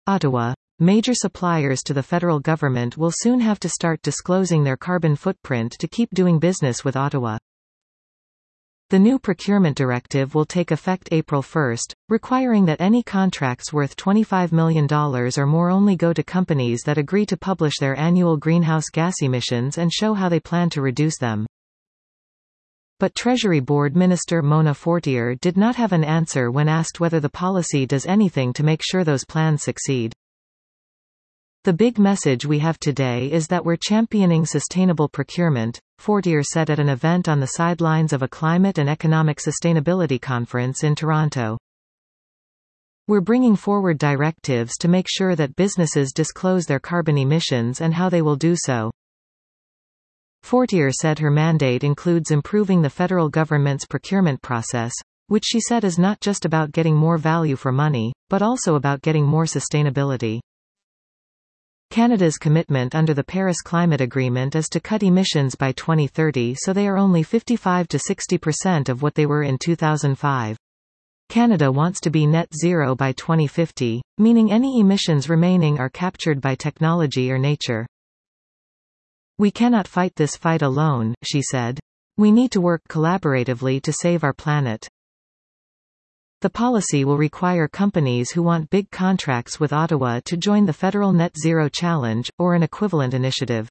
Ottawa. Major suppliers to the federal government will soon have to start disclosing their carbon footprint to keep doing business with Ottawa. The new procurement directive will take effect April 1, requiring that any contracts worth $25 million or more only go to companies that agree to publish their annual greenhouse gas emissions and show how they plan to reduce them. But Treasury Board Minister Mona Fortier did not have an answer when asked whether the policy does anything to make sure those plans succeed. The big message we have today is that we're championing sustainable procurement, Fortier said at an event on the sidelines of a climate and economic sustainability conference in Toronto. We're bringing forward directives to make sure that businesses disclose their carbon emissions and how they will do so. Fortier said her mandate includes improving the federal government's procurement process, which she said is not just about getting more value for money, but also about getting more sustainability. Canada's commitment under the Paris Climate Agreement is to cut emissions by 2030 so they are only 55 to 60% of what they were in 2005. Canada wants to be net zero by 2050, meaning any emissions remaining are captured by technology or nature. We cannot fight this fight alone, she said. We need to work collaboratively to save our planet. The policy will require companies who want big contracts with Ottawa to join the Federal Net Zero Challenge, or an equivalent initiative.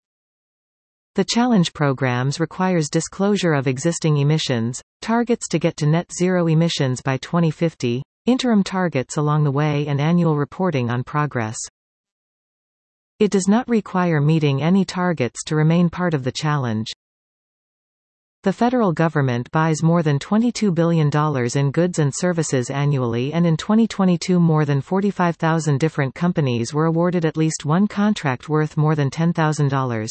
The challenge programs requires disclosure of existing emissions, targets to get to net zero emissions by 2050, interim targets along the way and annual reporting on progress. It does not require meeting any targets to remain part of the challenge. The federal government buys more than $22 billion in goods and services annually, and in 2022 more than 45,000 different companies were awarded at least one contract worth more than $10,000.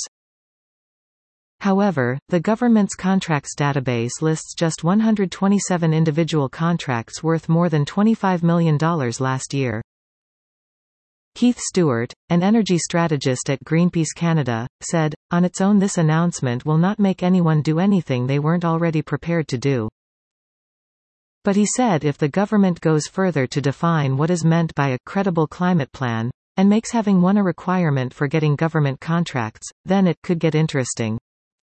However, the government's contracts database lists just 127 individual contracts worth more than $25 million last year. Keith Stewart, an energy strategist at Greenpeace Canada, said, "On its own this announcement will not make anyone do anything they weren't already prepared to do." But he said if the government goes further to define what is meant by a credible climate plan, and makes having one a requirement for getting government contracts, then it could get interesting.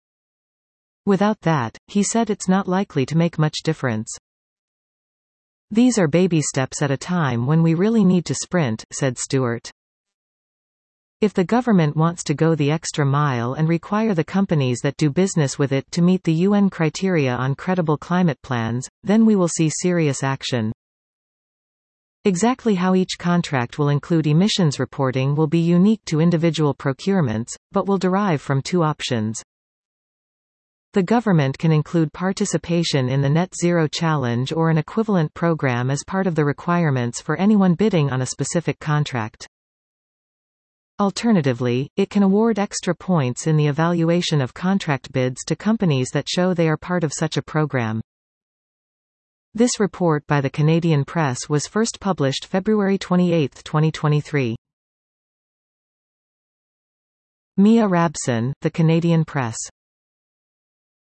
Without that, he said it's not likely to make much difference. These are baby steps at a time when we really need to sprint, said Stewart. If the government wants to go the extra mile and require the companies that do business with it to meet the UN criteria on credible climate plans, then we will see serious action. Exactly how each contract will include emissions reporting will be unique to individual procurements, but will derive from two options. The government can include participation in the Net Zero Challenge or an equivalent program as part of the requirements for anyone bidding on a specific contract. Alternatively, it can award extra points in the evaluation of contract bids to companies that show they are part of such a program. This report by the Canadian Press was first published February 28, 2023. Mia Rabson, The Canadian Press.